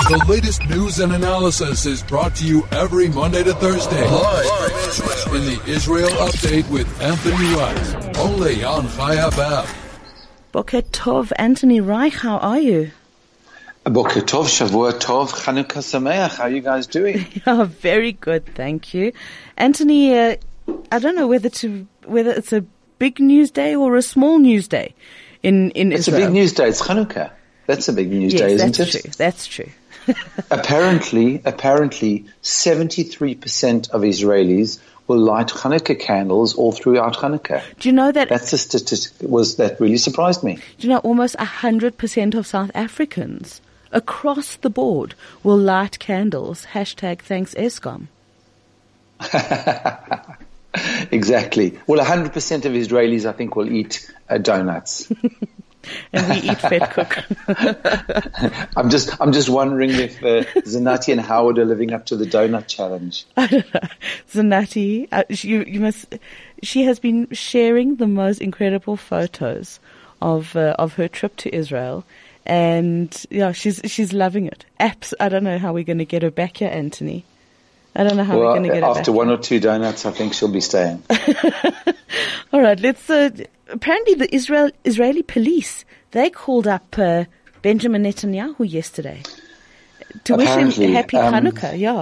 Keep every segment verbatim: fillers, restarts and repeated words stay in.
The latest news and analysis is brought to you every Monday to Thursday. Live from Israel in the Israel Update with Anthony Reich. Only on Chai F M. Boker Tov, Anthony Reich, how are you? Boker Tov, Shavua Tov, Chanukah Sameach. How are you guys doing? Oh, very good, thank you. Anthony, uh, I don't know whether to whether it's a big news day or a small news day in, in it's Israel. It's a big news day. It's Chanukah. That's a big news yes, day, isn't that's it? True. That's true. apparently, apparently, seventy-three percent of Israelis will light Chanukah candles all throughout Chanukah. Do you know that? That's a statistic. Was that really surprised me? Do you know almost a hundred percent of South Africans across the board will light candles? Hashtag thanks ESCOM. Exactly. Well, a hundred percent of Israelis, I think, will eat uh, donuts. And we eat fat cook. I'm just, I'm just wondering if uh, Zanati and Howard are living up to the donut challenge. I don't know. Zanati, uh, you, you must. She has been sharing the most incredible photos of uh, of her trip to Israel, and yeah, she's she's loving it. Apps. I don't know how we're going to get her back here, Anthony. I don't know how well, we're going to get her back. After one or two donuts, I think she'll be staying. All right, let's. Uh, apparently, the Israel Israeli police they called up uh, Benjamin Netanyahu yesterday to apparently, wish him happy um, Hanukkah. Yeah.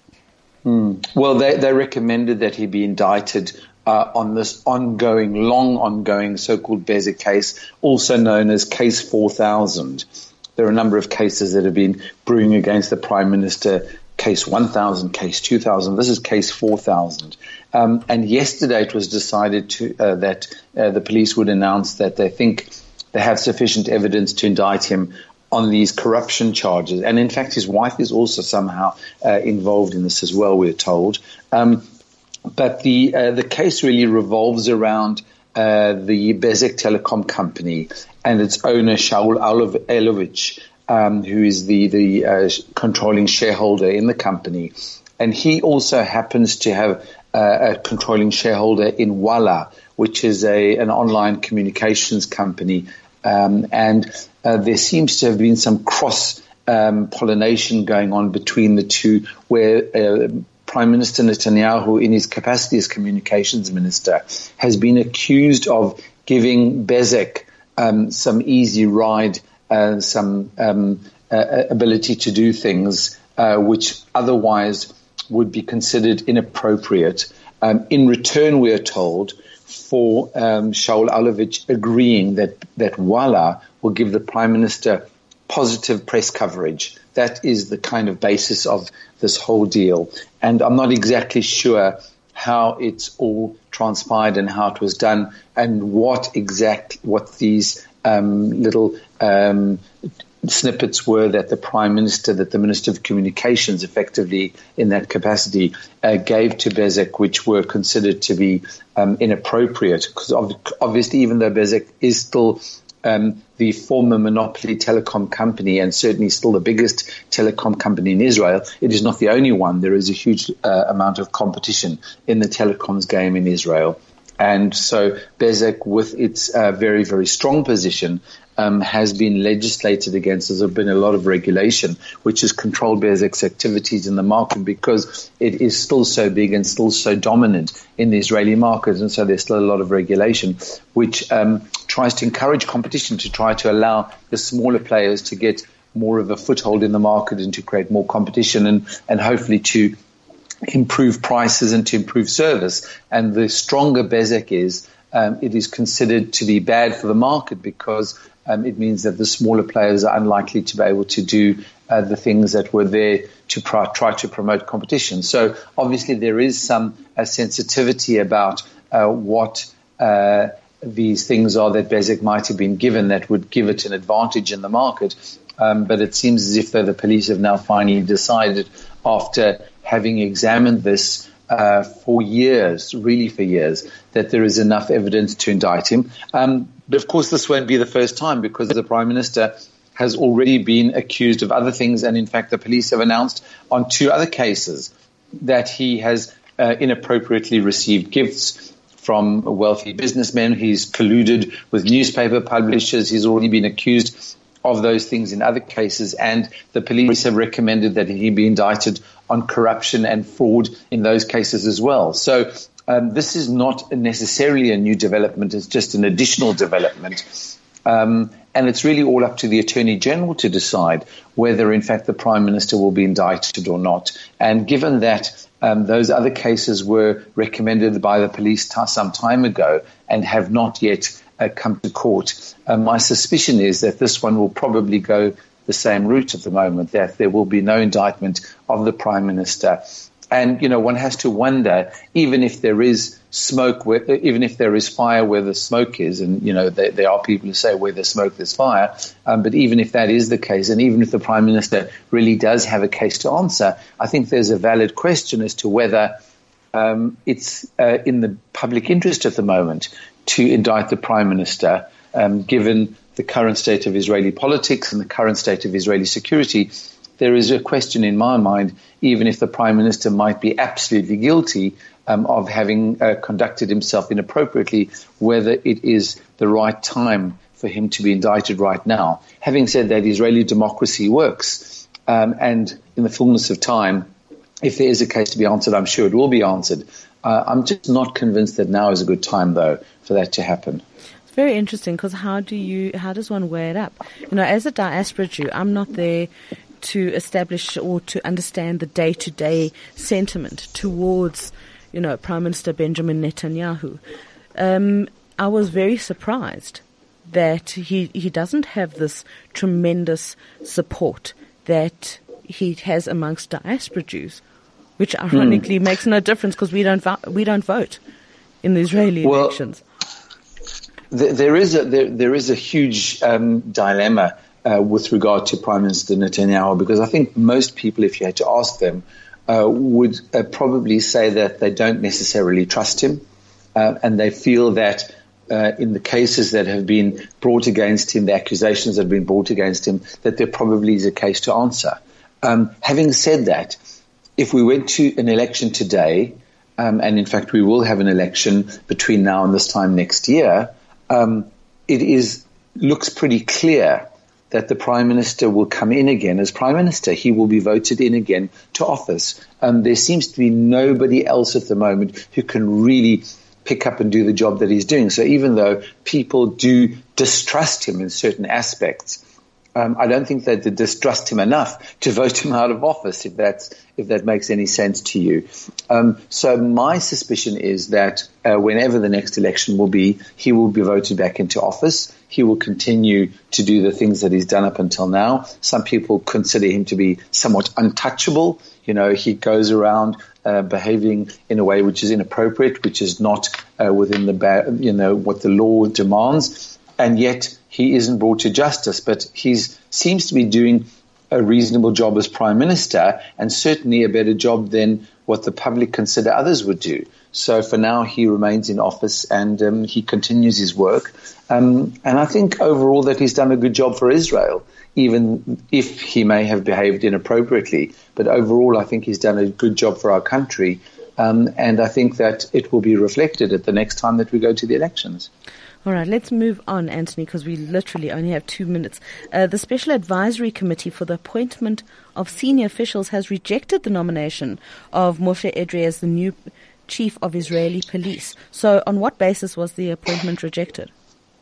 Hmm. Well, they they recommended that he be indicted uh, on this ongoing, long ongoing so-called Bezer case, also known as Case four thousand. There are a number of cases that have been brewing against the Prime Minister. Case one thousand, Case two thousand. This is Case four thousand. Um, and yesterday it was decided to uh, that uh, the police would announce that they think they have sufficient evidence to indict him on these corruption charges. And in fact, his wife is also somehow uh, involved in this as well, we're told. Um, but the uh, the case really revolves around uh, the Bezeq Telecom company and its owner, Shaul Elovich, Um, who is the, the uh, controlling shareholder in the company. And he also happens to have uh, a controlling shareholder in Walla, which is a an online communications company. Um, and uh, there seems to have been some cross um, pollination going on between the two, where uh, Prime Minister Netanyahu, in his capacity as communications minister, has been accused of giving Bezeq um, some easy ride, Uh, some um, uh, ability to do things uh, which otherwise would be considered inappropriate. Um, in return, we are told, for um, Shaul Elovich agreeing that, that Walla will give the Prime Minister positive press coverage. That is the kind of basis of this whole deal. And I'm not exactly sure how it's all transpired and how it was done and what exact, what these um, little um, snippets were that the Prime Minister, that the Minister of Communications effectively in that capacity uh, gave to Bezeq, which were considered to be um, inappropriate. Because obviously, even though Bezeq is still um, the former monopoly telecom company and certainly still the biggest telecom company in Israel, it is not the only one. There is a huge uh, amount of competition in the telecoms game in Israel. And so Bezeq, with its uh, very, very strong position, um, has been legislated against. There's been a lot of regulation which has controlled Bezeq's activities in the market because it is still so big and still so dominant in the Israeli market. And so there's still a lot of regulation which um, tries to encourage competition, to try to allow the smaller players to get more of a foothold in the market and to create more competition and, and hopefully to improve prices and to improve service. And the stronger Bezeq is, um, it is considered to be bad for the market because um, it means that the smaller players are unlikely to be able to do uh, the things that were there to pr- try to promote competition. So obviously there is some uh, sensitivity about uh, what uh, these things are that Bezeq might have been given that would give it an advantage in the market. Um, but it seems as if though the police have now finally decided, after having examined this uh, for years, really for years, that there is enough evidence to indict him. Um, but of course, this won't be the first time because the Prime Minister has already been accused of other things. And in fact, the police have announced on two other cases that he has uh, inappropriately received gifts from wealthy businessmen. He's colluded with newspaper publishers. He's already been accused of those things in other cases, and the police have recommended that he be indicted on corruption and fraud in those cases as well. So um, this is not necessarily a new development, it's just an additional development. Um, and it's really all up to the Attorney General to decide whether, in fact, the Prime Minister will be indicted or not. And given that um, those other cases were recommended by the police t- some time ago and have not yet uh, come to court, uh, my suspicion is that this one will probably go the same route at the moment, that there will be no indictment of the Prime Minister. And, you know, one has to wonder, even if there is smoke, where, even if there is fire where the smoke is, and, you know, there, there are people who say where there's smoke, there's fire. Um, but even if that is the case, and even if the Prime Minister really does have a case to answer, I think there's a valid question as to whether um, it's uh, in the public interest at the moment to indict the Prime Minister, um, given the current state of Israeli politics and the current state of Israeli security. There is a question in my mind, even if the Prime Minister might be absolutely guilty um, of having uh, conducted himself inappropriately, whether it is the right time for him to be indicted right now. Having said that, Israeli democracy works, um, and in the fullness of time, if there is a case to be answered, I'm sure it will be answered. Uh, I'm just not convinced that now is a good time, though, for that to happen. It's very interesting, because how do you, how does one weigh it up? You know, as a diaspora Jew, I'm not there to establish or to understand the day-to-day sentiment towards, you know, Prime Minister Benjamin Netanyahu. Um, I was very surprised that he, he doesn't have this tremendous support that he has amongst diaspora Jews, which ironically mm. makes no difference because we don't vo- we don't vote in the Israeli well, elections. Th- there is a there, there is a huge um, dilemma Uh, with regard to Prime Minister Netanyahu, because I think most people, if you had to ask them, uh, would uh, probably say that they don't necessarily trust him, uh, and they feel that uh, in the cases that have been brought against him, the accusations that have been brought against him, that there probably is a case to answer. Um, having said that, if we went to an election today, um, and in fact we will have an election between now and this time next year, um, it is looks pretty clear that the Prime Minister will come in again as Prime Minister. He will be voted in again to office. Um, there seems to be nobody else at the moment who can really pick up and do the job that he's doing. So even though people do distrust him in certain aspects, um, I don't think that they distrust him enough to vote him out of office, if that's if that makes any sense to you. Um, so my suspicion is that uh, whenever the next election will be, he will be voted back into office. He will continue to do the things that he's done up until now. Some people consider him to be somewhat untouchable. You know, he goes around uh, behaving in a way which is inappropriate, which is not uh, within the, ba- you know, what the law demands. And yet he isn't brought to justice, but he seems to be doing a reasonable job as Prime Minister, and certainly a better job than what the public consider others would do. So for now, he remains in office and um, he continues his work. Um, and I think overall that he's done a good job for Israel, even if he may have behaved inappropriately. But overall, I think he's done a good job for our country. Um, and I think that it will be reflected at the next time that we go to the elections. All right, let's move on, Anthony, because we literally only have two minutes. Uh, the Special Advisory Committee for the Appointment of Senior Officials has rejected the nomination of Moshe Edrei as the new Chief of Israeli Police. So on what basis was the appointment rejected?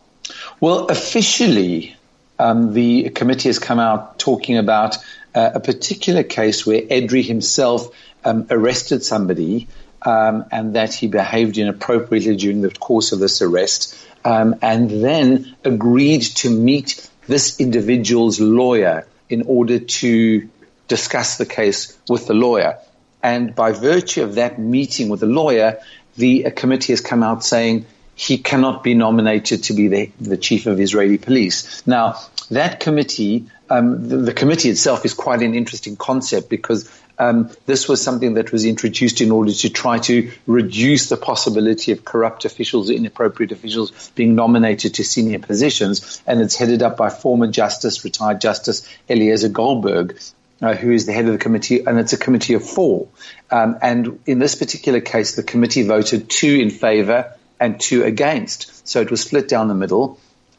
Well, officially, um, the committee has come out talking about uh, a particular case where Edrei himself um, arrested somebody um, and that he behaved inappropriately during the course of this arrest. Um, and then agreed to meet this individual's lawyer in order to discuss the case with the lawyer. And by virtue of that meeting with the lawyer, the uh, committee has come out saying he cannot be nominated to be the, the chief of Israeli police. Now, that committee, um, the, the committee itself is quite an interesting concept because Um, this was something that was introduced in order to try to reduce the possibility of corrupt officials, inappropriate officials being nominated to senior positions. And it's headed up by former Justice, retired Justice Eliezer Goldberg, uh, who is the head of the committee. And it's a committee of four. Um, and in this particular case, the committee voted two in favor and two against. So it was split down the middle.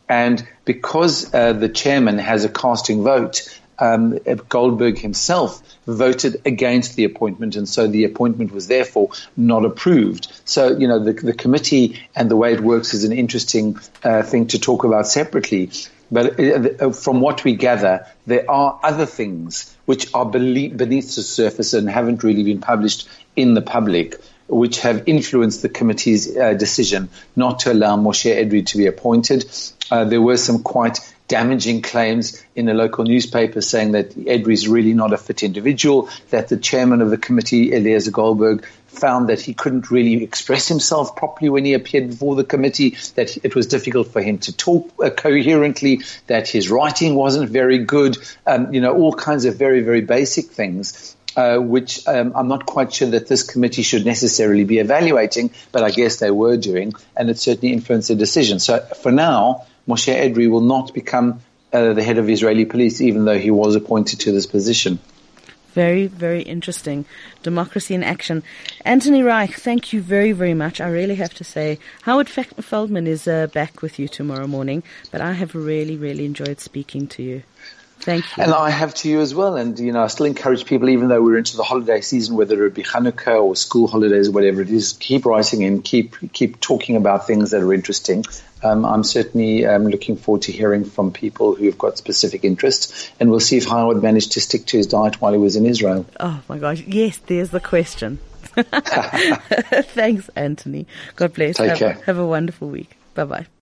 And because uh, the chairman has a casting vote, um, Goldberg himself voted against the appointment, and so the appointment was therefore not approved. So, you know, the, the committee and the way it works is an interesting uh, thing to talk about separately. But uh, from what we gather, there are other things which are beneath the surface and haven't really been published in the public, which have influenced the committee's uh, decision not to allow Moshe Edrei to be appointed. Uh, there were some quite damaging claims in a local newspaper saying that Edrei is really not a fit individual, that the chairman of the committee, Eliezer Goldberg, found that he couldn't really express himself properly when he appeared before the committee, that it was difficult for him to talk uh, coherently, that his writing wasn't very good, um, you know, all kinds of very, very basic things. Uh, which um, I'm not quite sure that this committee should necessarily be evaluating, but I guess they were doing, and it certainly influenced the decision. So for now, Moshe Edrei will not become uh, the head of Israeli police, even though he was appointed to this position. Very, very interesting. Democracy in action. Anthony Reich, thank you very, very much. I really have to say, Howard Feldman is uh, back with you tomorrow morning, but I have really, really enjoyed speaking to you. Thank you. And I have to you as well. And, you know, I still encourage people, even though we're into the holiday season, whether it be Hanukkah or school holidays, whatever it is, keep writing in, keep keep talking about things that are interesting. Um, I'm certainly um, looking forward to hearing from people who've got specific interests. And we'll see if Howard managed to stick to his diet while he was in Israel. Oh, my gosh. Yes, there's the question. Thanks, Anthony. God bless. Take have, care. Have a wonderful week. Bye-bye.